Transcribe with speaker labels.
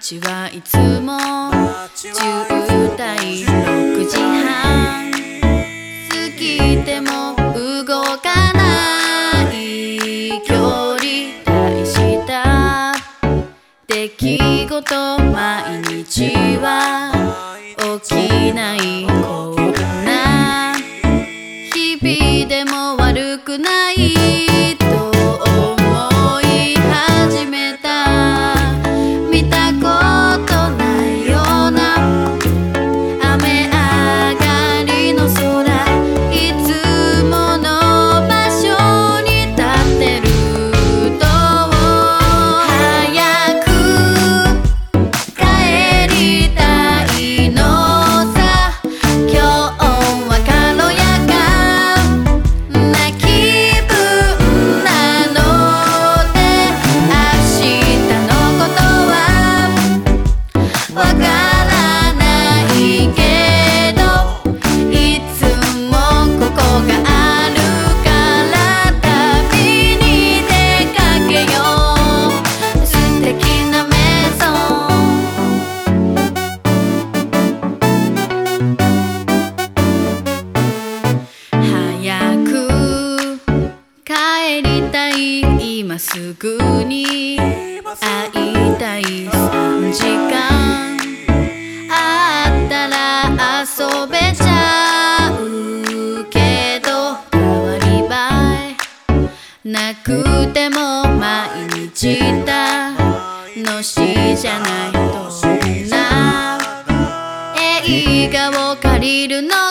Speaker 1: 街はいつも渋滞6時半過ぎても動かない距離大した出来事毎日は起きないこんな日々でも悪くないと思い始めた見たことないような雨上がりの空いつもの場所に立ってると早く帰りたいのさ今日は軽やかな気分なので明日のことはわからないけどいつもここがあるから旅に出かけよう素敵なメゾン早く帰りたい今すぐに会いたい3時間あったら遊べちゃうけど代わり映えなくても毎日楽しいじゃないどんな映画を借りるの